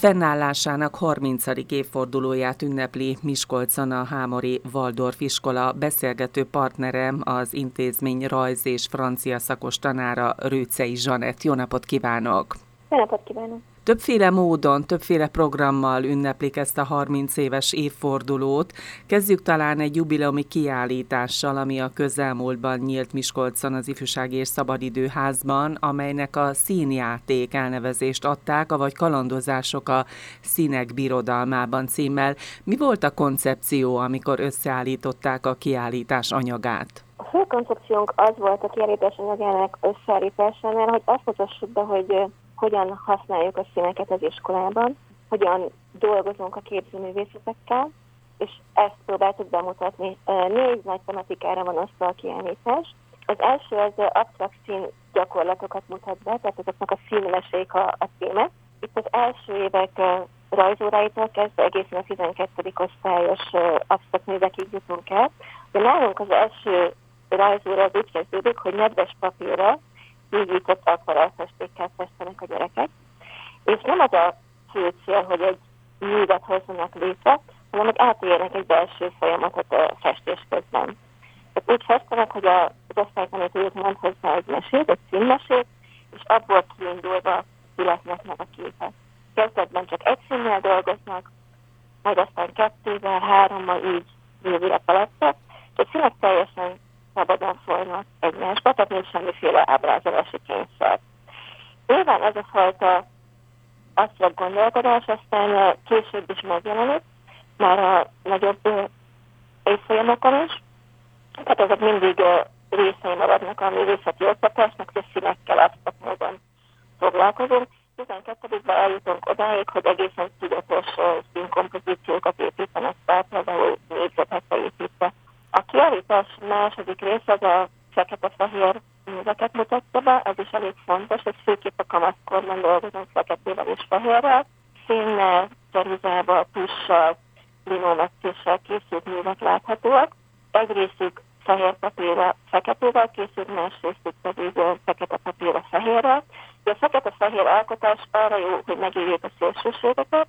Fennállásának 30. évfordulóját ünnepli Miskolcon a Hámori Waldorf iskola. Beszélgető partnerem az intézmény rajz és francia szakos tanára, Rőczei Zsanett. Jó napot kívánok! Jó napot kívánok! Többféle módon, többféle programmal ünneplik ezt a 30 éves évfordulót. Kezdjük talán egy jubileumi kiállítással, ami a közelmúltban nyílt Miskolcon az Ifjúsági és Szabadidőházban, amelynek a színjáték elnevezést adták, avagy kalandozások a színek birodalmában címmel. Mi volt a koncepció, amikor összeállították a kiállítás anyagát? A fő koncepciónk az volt a kiállítás anyagának összeállításánál, hogy azt mutassuk be, hogy hogyan használjuk a színeket az iskolában, hogyan dolgozunk a képzőművészetekkel, és ezt próbáltuk bemutatni. 4 nagy tematikára van osztva a kiállítás. Az első az absztrakt szín gyakorlatokat mutat be, tehát azoknak a színmesék a címe. Itt az első évek rajzóráitól kezdve egészen a 12. osztályos absztrakt művekig jutunk el. De nálunk az első rajzóra az úgy kezdődik, hogy nedves papírra hígított akvarellfestékkel festenek a gyerekek. És nem az a fő cél, hogy egy művet hozzanak létre, hanem hogy átéljenek egy belső folyamatot a festés közben. Tehát úgy festenek, hogy az osztálytanítőjük mond hozzá egy mesét, egy színmesét, és abból kiindulva születnek meg a képek. Kezdetben csak egy színnel dolgoznak, majd aztán 2-vel, 3-mal így bővül a paletta, és a színek teljesen szabadon folynak egymásba, tehát nincs semmiféle ábrázolási kényszer. Nyilván ez a fajta absztrakt gondolkodás aztán később is megjelenik, már a nagyobb évfolyamokon is, tehát ezek mindig részei maradnak a művészeti oktatásnak, és színekkel absztrakt módon foglalkozunk. 12-ben eljutunk odáig, hogy egészen tudatos színkompozíciókat építenek fel, például négyzetekbe építve. A kiállítás második rész az a fekete-fehér műveket mutatja be, ez is elég fontos, hogy főképp a kamaszkorban dolgozunk feketével és fehérrel, színnel, ceruzával, tussal, linómetszéssel készült művek láthatóak. Egy részük fehér papírra feketével készült, más részük pedig fekete papírra fehérrel. A fekete-fehér alkotás arra jó, hogy megírjuk a szélsőségeket,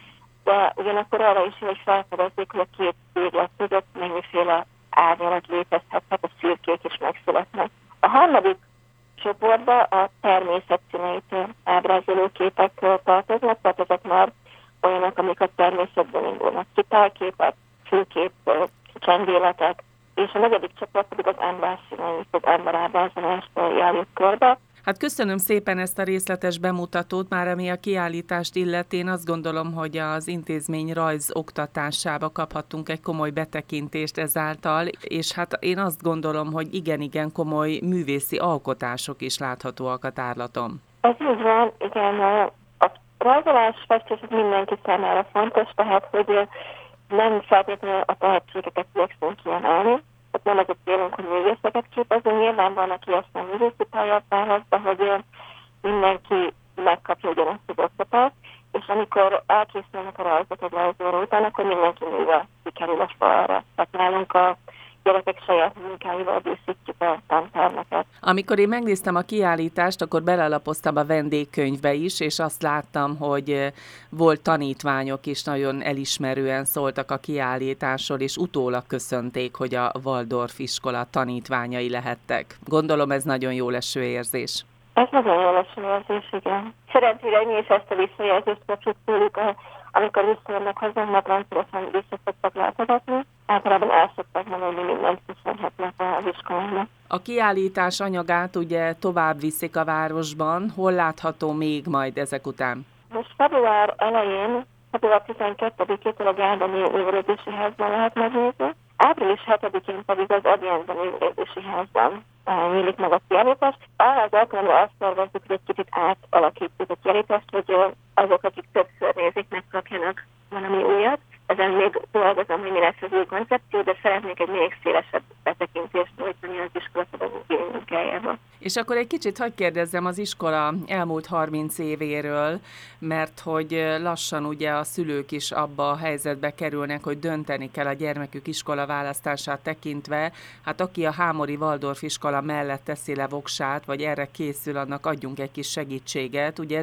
de ugyanakkor arra is jó, hogy felfedezzék, hogy a két véglet között mennyiféle árnyalat létezhetnek, a szürkék is megszületnek. A harmadik csoportba a természet színeit ábrázoló képek tartoznak, tehát ezek már olyanok, amik a természetben indulnak. Kitálképek, főkép, csendéletek, és a negyedik csoport pedig az ember színeit, az ember ábrázolást járjuk körbe. Hát köszönöm szépen ezt a részletes bemutatót, már ami a kiállítást illeti. Én azt gondolom, hogy az intézmény rajz oktatásába kaphattunk egy komoly betekintést ezáltal, és hát én azt gondolom, hogy igen komoly művészi alkotások is láthatóak a tárlaton. Ez így van, igen. A rajzolás, festés mindenki számára fontos, tehát hogy nem feltétlenül a tehetségeket igyekszünk kiemelni. Nem az a célunk, hogy művészeket képezünk, nyilván van, aki ezt nem művészi pályát választ, de hogy mindenki megkapja ugyanazt az oktatást, és amikor elkészülnek a rajzok egy rajzóra után, akkor mindenki művel kikerül a falra. Tehát nálunk a gyerekek saját munkáival díszítjük a tantárnakat. Amikor én megnéztem a kiállítást, akkor belelapoztam a vendégkönyvbe is, és azt láttam, hogy volt tanítványok is, nagyon elismerően szóltak a kiállításról, és utólag köszönték, hogy a Waldorf iskola tanítványai lehettek. Gondolom ez nagyon jó leső érzés. Ez nagyon jó leső érzés, igen. Szerencsére mi is ezt a visszajelzést kapjuk tőlük, amikor visszajönnek hozzánk, mert rendszeresen vissza szoktak látogatni. Általában el szoktak mondani, hogy mindent köszönhetnek az iskolának. A kiállítás anyagát ugye tovább viszik a városban. Hol látható még majd ezek után? Most február elején, február 12-től a Gárdonyi Művelődési Házban lehet megnézni. Április 7-én pedig az Adjánban Művelődési Házban nyílik meg a kiállítás. Arra az alkalomra azt tervezzük, hogy egy kicsit átalakítjuk a kiállítást, hogy azok, akik többször nézik, megkapjanak valami újat. Ezen még dolgozom, hogy mi lesz az új koncepció, de szeretnék egy még szélesebb betekintést nyújtani az iskola pedagógiai munkájába. És akkor egy kicsit hadd kérdezzem az iskola elmúlt 30 évéről, mert hogy lassan ugye a szülők is abba a helyzetbe kerülnek, hogy dönteni kell a gyermekük iskola választását tekintve. Hát aki a Hámori Waldorf iskola mellett teszi le voksát, vagy erre készül, annak adjunk egy kis segítséget. Ugye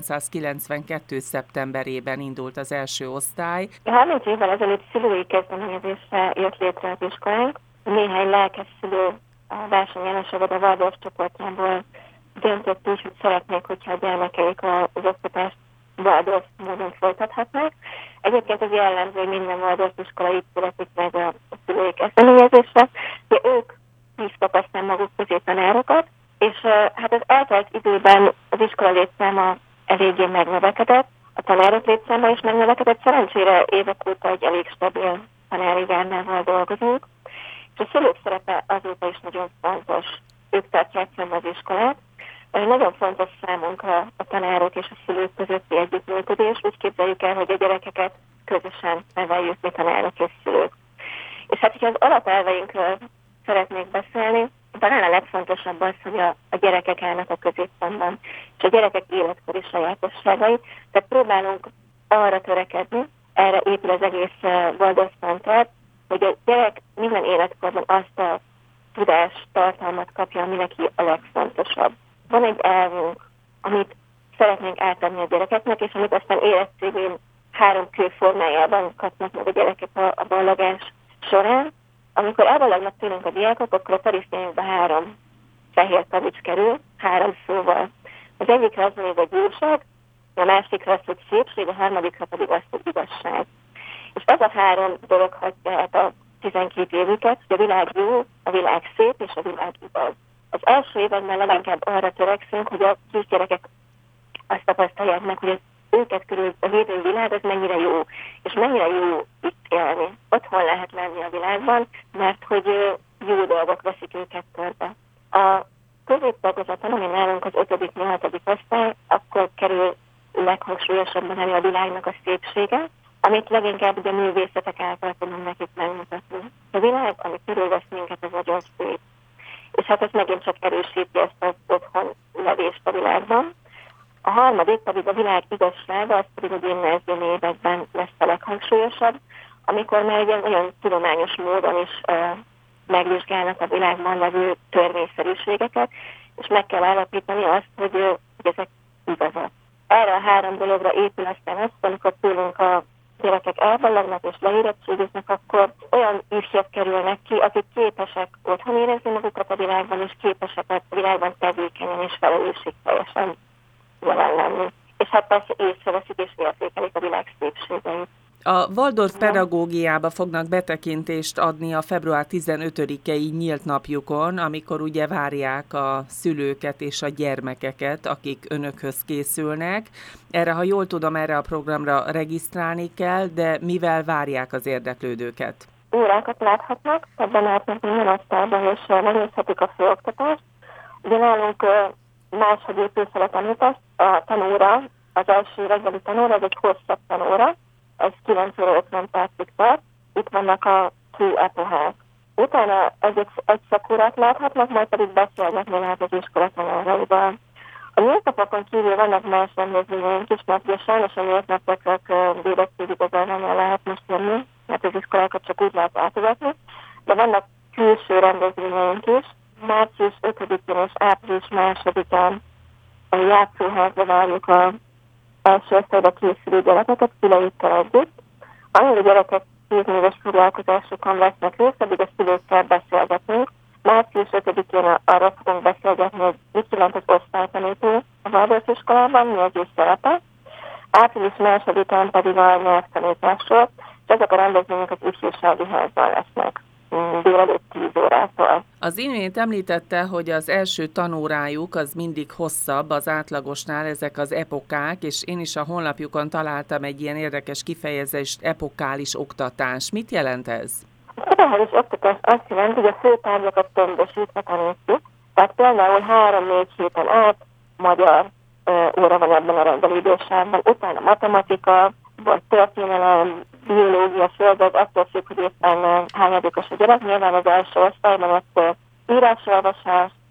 1992. szeptemberében indult az első osztály. 30 évvel ezelőtt szülői kezdeményezésre jött létre az iskolánk. Néhány lelkes szülő a versenyelősövet a Waldorf csoportjából döntött úgy, hogy szeretnék, hogyha a gyermekeik az oktatást Waldorf módon folytathatnak. Egyébként az jellemző, hogy minden Waldorf iskola itt születik meg a szülői kezdeményezésre, de ők hívtak aztán maguk közé tanárokat, és hát az eltelt időben az iskola létszáma eléggé megnövekedett, a tanárok létszáma is megnövekedett, szerencsére évek óta egy elég stabil tanári gárnával dolgozunk, és a szülők szerepe azóta is nagyon fontos. Ők tartják fenn az iskolát. Nagyon fontos számunkra a tanárok és a szülők közötti együttműködés. Úgy képzeljük el, hogy a gyerekeket közösen neveljük mi tanárok és szülők. És hát, hogyha az alapelveinkről szeretnék beszélni, talán a legfontosabb az, hogy a gyerekek állnak a középpontban, és a gyerekek életkori sajátosságai. Tehát próbálunk arra törekedni, erre épül az egész Waldorf Center, hogy a gyerek minden életkorban azt a tudás tartalmat kapja, ami neki a legfontosabb. Van egy elvünk, amit szeretnénk átadni a gyerekeknek, és amit aztán érettségén 3 kő formájában kapnak meg a gyerekek a ballagás során. Amikor elballagnak tőlünk a diákok, akkor a tarisznyájukba 3 fehér kavics kerül, 3 szóval. Az egyikre az mondja, hogy gyúrság, a másikra az, hogy szépség, a harmadikra pedig az, hogy igazság. És ez a 3 dolog hagyja át a 12 évüket, hogy a világ jó, a világ szép és a világ igaz. Az első években leginkább arra törekszünk, hogy a kisgyerekek azt tapasztalják meg, hogy az őket körül a lévő világ az mennyire jó, és mennyire jó itt élni. Otthon lehet lenni a világban, mert hogy jó dolgok veszik őket körbe. A középtagozaton, ami nálunk az 5.-8. osztály, akkor kerül leghangsúlyosabban elő a világnak a szépsége, amit leginkább ugye művészetek által tudunk nekik megmutatni. A világ, ami körülvesz minket, az nagyon szép. És hát ez megint csak erősíti ezt az otthon levést a világban. A harmadik pedig a világ igazsága, az pedig a gimnázium években lesz a leghangsúlyosabb, amikor már ugye nagyon tudományos módon is megvizsgálnak a világban levő törvényszerűségeket, és meg kell állapítani azt, hogy ezek igazak. Erre a 3 dologra épül aztán azt, amikor tőlünk a gyerekek elballagnak és leérettségiznek, akkor olyan ifjak kerülnek ki, akik képesek otthon érezni magukat a világban, és képesek a világban tevékenyen és felelősségteljesen jelen lenni. És hát persze észreveszik és értékelik a világ szépségeit. A Waldorf pedagógiába fognak betekintést adni a február 15-i nyílt napjukon, amikor ugye várják a szülőket és a gyermekeket, akik önökhöz készülnek. Erre, ha jól tudom, erre a programra regisztrálni kell, de mivel várják az érdeklődőket? Órákat láthatnak, ebben átnak minden osztályban, és megnézhetik a főoktatást. Ugye nálunk máshogy épül fel a tanítás. A tanóra, az első reggeli tanóra, ez egy hosszabb tanóra, ez 9 óra 50 percig tart, itt vannak a fő epohák. Utána egy szakórát láthatnak, majd pedig beszélgetni lehet az iskola tanáraival. A nyílt napokon kívül vannak más rendezvényeink is, mert ugye sajnos a nyílt napok csak védettségi igazolvánnyal lehet most jönni, mert az iskolákat csak úgy lehet átvezetni, de vannak külső rendezvényeink is. Március 5-én és április 2-án a játszóházba várjuk az első osztályba készülő gyerekeket szüleikkel együtt. Amíg a gyerekek 10 éves foglalkozásokon vesznek részt, addig a szülőkkel beszélgetünk. Március 5-én arra fogunk beszélgetni, hogy mit jelent az osztálytanító a Waldorf iskolában, mi az ő szerepe. Április 2-án pedig a nyelvtanításról, és ezek a rendezvények az ifjúsági házban lesznek délelőtt 10 órától. Az imént említette, hogy az első tanórájuk az mindig hosszabb az átlagosnál, ezek az epokák, és én is a honlapjukon találtam egy ilyen érdekes kifejezést, epokális oktatás. Mit jelent ez? A epokális oktatás azt jelenti, hogy a főtárgyakat tömbösítve tanítjuk, tehát például 3-4 héten át magyar óra van ebben a reggeli idősávban, utána matematika, vagy történelem, biológia, földet, attól függ, hogy éppen hányadikos a gyerek. Nyilván az első osztályban ott írásolvasás,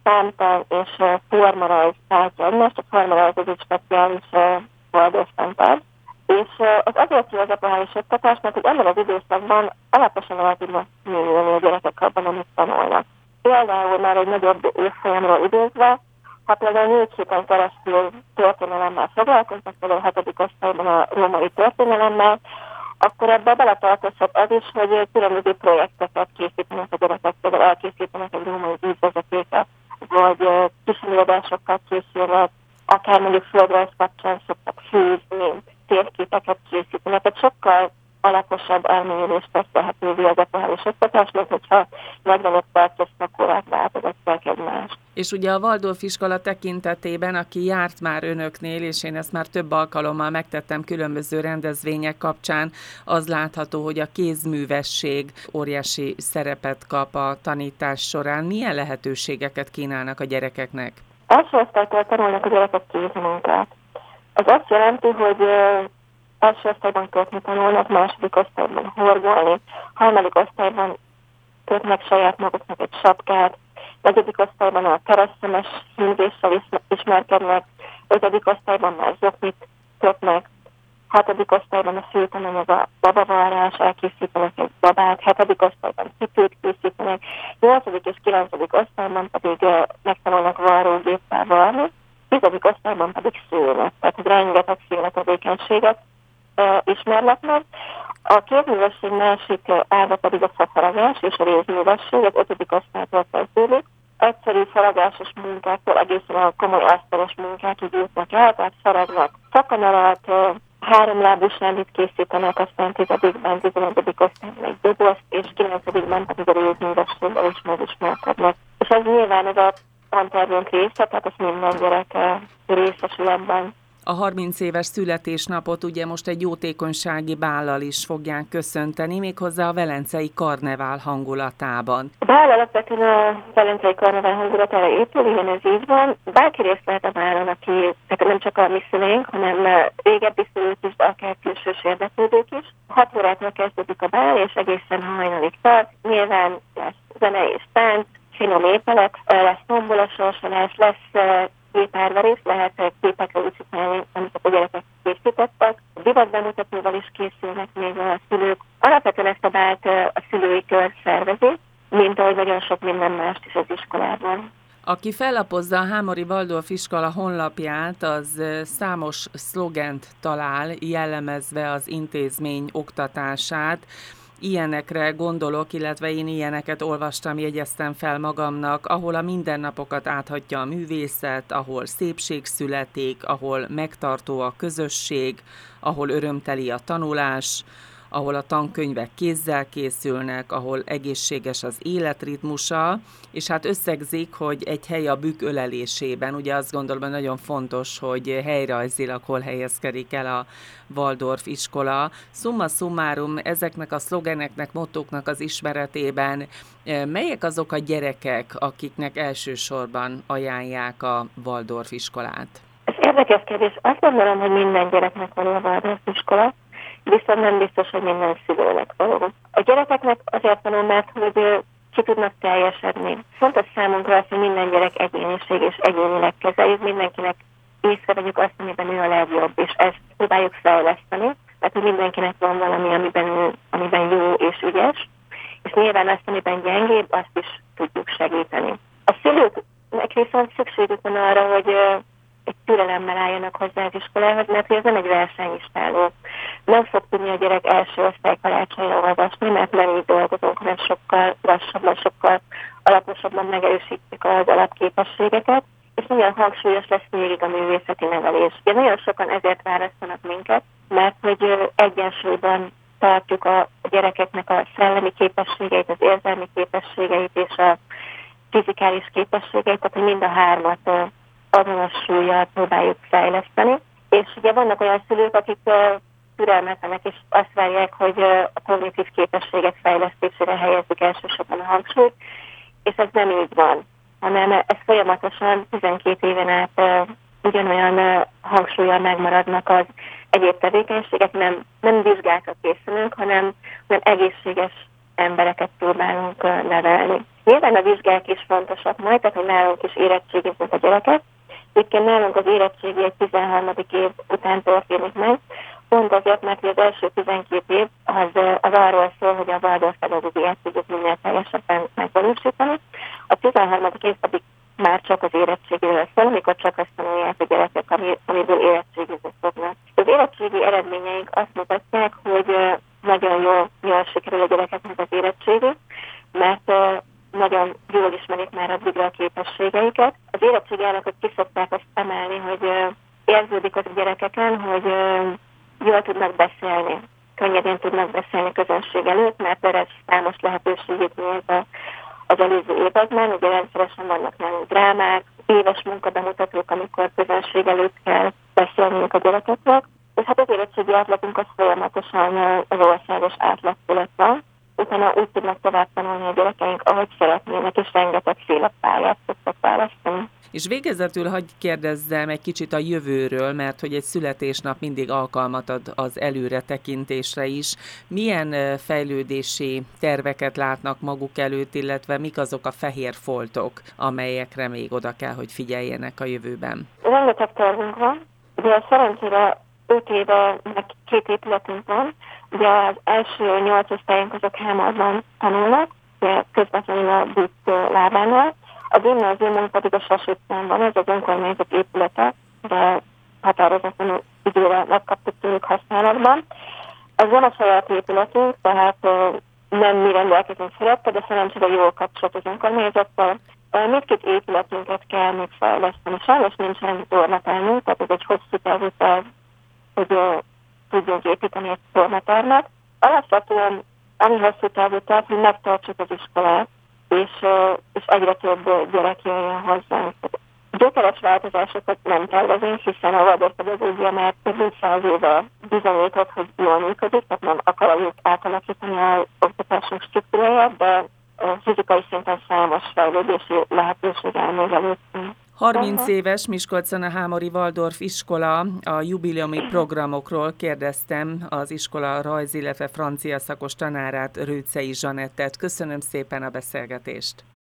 számtan és formarajz váltja egymást. A formarajz az egy speciális Waldorf tantárgy. És az azért jó az apahális oktatás, mert ebben az időszakban alaposan el tudnak mélyülni a gyerekek abban, amit tanulnak. Például már egy nagyobb évfolyamról időzve, ha például 4 héten keresztül történelemmel foglalkoznak, például a 7. osztályban a római történelemmel, akkor ebbe beletartozhat az is, hogy különböző projekteket készítenek a gyerekek, például elkészítenek egy római vízvezetéket, vagy kísérletásokkal készülnek, akár mondjuk földrajz kapcsán szoktak fűzni, térképeket készítenek, tehát sokkal alaposabb elmélyülést tesz lehetővé az apahális oktatásnak, hogyha 45 perces szakórák váltogatják egymást. És ugye a Waldorf iskola tekintetében, aki járt már önöknél, és én ezt már több alkalommal megtettem különböző rendezvények kapcsán, az látható, hogy a kézművesség óriási szerepet kap a tanítás során. Milyen lehetőségeket kínálnak a gyerekeknek? Első osztálytól tanulnak a gyerekek kézmunkát. Ez azt jelenti, hogy első osztályban kötni tanulnak, második osztályban horgolni, harmadik osztályban kötnek saját maguknak egy sapkát, negyedik osztályban a keresztemes hímzéssel ismerkednek, ötödik osztályban már zoknit kötnek, hatodik osztályban a főtananyag a babavarrás, elkészítenek egy babát, hetedik osztályban cipőt készítenek, nyolcadik és kilencedik osztályban pedig megtanulnak varrógéppel varni, tizedik osztályban pedig szülnek, tehát rengeteg féle tevékenységet ismernek meg. A kézművesség másik ága pedig a fafaragás és a rézművesség, az 5. osztálytól kezdődik. Egyszerű faragásos munkáktól egészen a komoly asztalos munkákig jutnak el, tehát faragnak szakanalat, 3 lábú semmit készítenek, aztán 10-ben, 11. osztályban egy dobozt, és 9-ben pedig a rézművességgel is megismerkednek. És ez nyilván ez a tantervünk része, tehát ezt minden gyerek részesül ebben. A 30 éves születésnapot ugye most egy jótékonysági bállal is fogják köszönteni, méghozzá a Velencei Karnevál hangulatában. A bál alapvetően a Velencei Karnevál hangulatára épül, igen, ez így van. Bárki részt lehet a bálon, aki, tehát nem csak a mi szüleink, hanem régebbi szülők is, de akár külsős érdeklődők is. 6 órától kezdődik a bál, és egészen hajnalig tart. Nyilván lesz zene és tánc, finom ételek, lesz tombolasorsolás, lesz képárverés, lehet képekre úszítani, amiket a gyerekek készítettek. Divatbemutatóval is készülnek még a szülők. Alapvetően ezt a bált a szülői kör szervezi, mint ahogy nagyon sok minden mást is az iskolában. Aki fellapozza a Hámori Waldorf iskola honlapját, az számos szlogent talál, jellemezve az intézmény oktatását. Ilyenekre gondolok, illetve én ilyeneket olvastam, jegyeztem fel magamnak, ahol a mindennapokat áthatja a művészet, ahol szépség születik, ahol megtartó a közösség, ahol örömteli a tanulás, ahol a tankönyvek kézzel készülnek, ahol egészséges az életritmusa, és hát összegzik, hogy egy hely a bükk ölelésében. Ugye azt gondolom, hogy nagyon fontos, hogy helyrajzilag hol helyezkedik el a Waldorf iskola. Summa summarum, ezeknek a szlogeneknek, mottóknak az ismeretében melyek azok a gyerekek, akiknek elsősorban ajánlják a Waldorf iskolát? Ez érdekes kérdés. Azt gondolom, hogy minden gyereknek való a Waldorf iskola, viszont nem biztos, hogy minden szülőnek való. A gyerekeknek azért való, mert hogy ki tudnak teljesedni. Fontos számunkra az, hogy minden gyerek egyéniség és egyénileg kezeljük, mindenkinek észrevegyük azt, amiben ő a legjobb, és ezt próbáljuk fejleszteni, mert hogy mindenkinek van valami, amiben jó és ügyes, és nyilván azt, amiben gyengébb, azt is tudjuk segíteni. A szülőknek viszont szükségük van arra, hogy egy türelemmel álljanak hozzá az iskolához, mert ez nem egy versenyistáló. Nem fog tudni a gyerek első osztály karácsonyra olvasni, mert nem így dolgozunk, hanem sokkal lassabban, sokkal alaposabban megerősítjük az alapképességeket, és nagyon hangsúlyos lesz végig a művészeti nevelés. Ugye nagyon sokan ezért választanak minket, mert hogy egyensúlyban tartjuk a gyerekeknek a szellemi képességeit, az érzelmi képességeit és a fizikális képességeit, tehát hogy mind a hármat azonos súllyal próbáljuk fejleszteni. És ugye vannak olyan szülők, akik türelmetlenek, és azt várják, hogy a kognitív képességek fejlesztésére helyezzük elsősorban a hangsúlyt, és ez nem így van, hanem ez folyamatosan 12 éven át ugyanolyan hangsúllyal megmaradnak az egyéb tevékenységek, nem vizsgákra készülünk, hanem egészséges embereket próbálunk nevelni. Nyilván a vizsgák is fontosak majd, tehát hogy nálunk is érettségiznek a gyerekek. Egyébként nálunk az érettségi egy 13. év után történik meg, pont azért, mert az első 12 év az arról szól, hogy a Waldorf pedagógiát tudjuk minél teljesebben megvalósítani. A 13. év pedig már csak az érettségéről szól, amikor csak azt tanulják a gyerekek, amiből érettségizni fognak. Az érettségi eredményeink azt mutatják, hogy nagyon jól sikerül a gyerekeknek az érettségi, mert nagyon jól ismerik már addigra a képességeiket. Az érettségi állapot ki szokták azt emelni, hogy érződik az a gyerekeken, hogy jól tudnak beszélni, könnyedén tudnak beszélni közönség előtt, mert erre számos lehetőségét nyílt az előző években. Ugye rendszeresen vannak nálunk drámák, éves munkabemutatók, amikor közönség előtt kell beszélniük a gyerekeknek. És hát az érettségi átlatunk az folyamatosan az országos átlag fölött van. Utána úgy tudnak tovább tanulni a gyerekeink, ahogy szeretnének, és rengetegféle pályát szoktak választani. És végezetül hadd kérdezzem egy kicsit a jövőről, mert hogy egy születésnap mindig alkalmat ad az előre tekintésre is. Milyen fejlődési terveket látnak maguk előtt, illetve mik azok a fehér foltok, amelyekre még oda kell, hogy figyeljenek a jövőben? Rengeteg tervünk van. Ugye szerencsére 5 éve meg 2 épületünk van. Ugye az első 8 osztályunk azok Hámarban tanulnak, közvetlenül a BUT lábánál. A gimnáziumunk pedig a Sas utcán van, ez az önkormányzat épülete, de határozatlanul időre megkaptuk tőlük használatban. Ez nem a saját épületünk, tehát nem mi rendelkezünk felette, de szerencsére jól kapcsolat az önkormányzattal. Mindkét épületünket kell még fejleszteni. Sajnos nincsen tornatermünk, tehát ez egy hosszú távú terv, hogy tudjunk építeni egy tornatermet. Alapvetően, ami hosszú távú terv, hogy megtartsuk az iskolát, és egyre több gyerek jöjjön hozzánk. Gyökeres változásokat nem tervezünk, hiszen a Waldorf pedagógia már több mint 100 éve bizonyított, hogy jól működik, tehát nem akarjuk átalakítani az oktatásunk struktúráját, de fizikai szinten számos fejlődési lehetőség áll még előttünk. 30 éves Miskolcon-a-Hámori Waldorf iskola, a jubileumi programokról kérdeztem az iskola rajz, illetve francia szakos tanárát, Rőczei Zsanettet. Köszönöm szépen a beszélgetést!